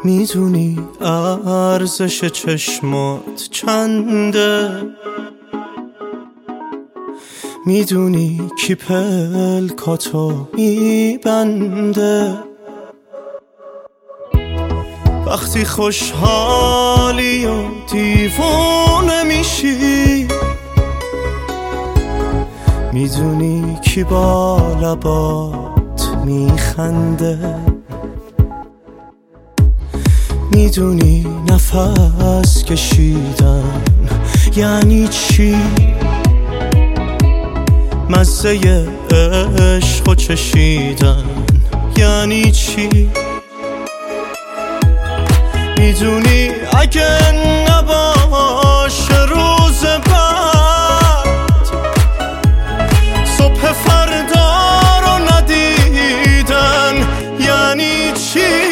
میدونی ارزش چشمات چنده، میدونی کی پلکاتو میبنده، وقتی خوشحالی و دیوونه میشی، میدونی کی با لبات میخنده، میدونی نفس کشیدن یعنی چی، مزه عشق و چشیدن یعنی چی، میدونی اگه نباشه روز بعد، صبح فردا رو ندیدن یعنی چی،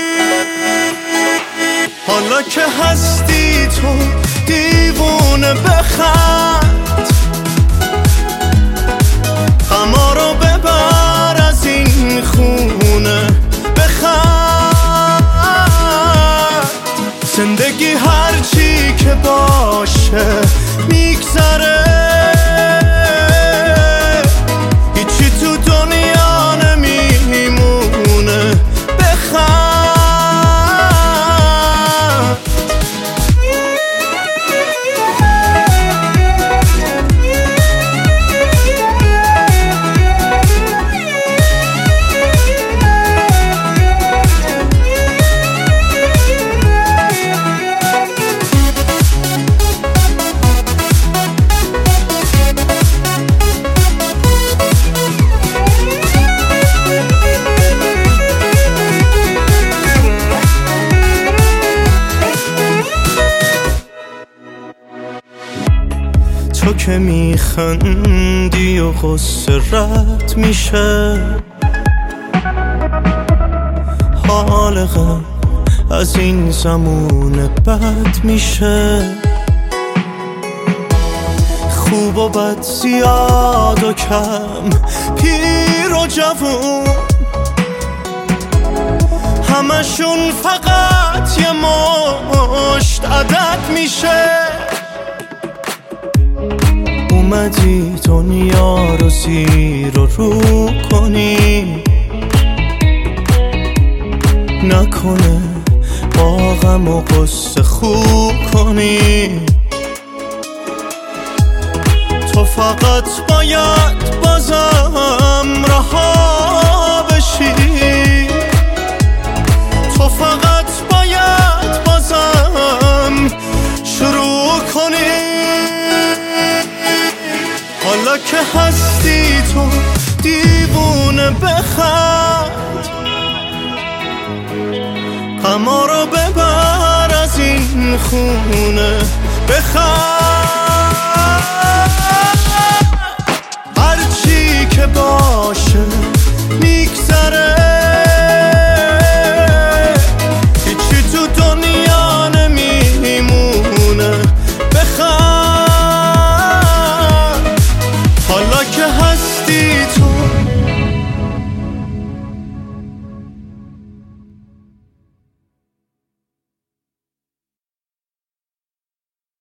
حالا که هستی تو دیوونه بخند، غما رو ببر از این خونه بخند، زندگی هرچی که باشه میگذره، هیچی تو دنیا نمیمونه بخند. تو که میخندی و غصه رد میشه، حال غم از این زمون بد میشه، خوب و بد زیاد و کم پیر و جوون، همشون فقط یه مشت عدد میشه، اومدی دنیا رو زیر و رو کنی، نکنه با غم و غصه خوب کنی، تو فقط باید بازم رها بشی، تو فقط باید بازم شروع کنی، حالا که هستی تو دیوونه بخند، غما رو ببر از این خونه بخند، هرچی که باشه